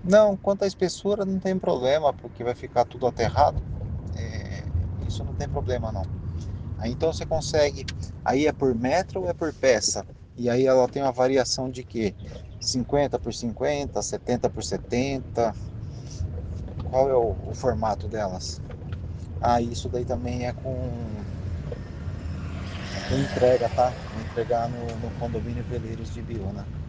Não, quanto à espessura não tem problema, porque vai ficar tudo aterrado. É, isso não tem problema não. Aí então você consegue, aí é por metro ou é por peça? E aí ela tem uma variação de quê? 50 por 50, 70 por 70. Qual é o formato delas? Ah, isso daí também é com entrega, tá? Vou entregar no condomínio Veleiros de Biúna.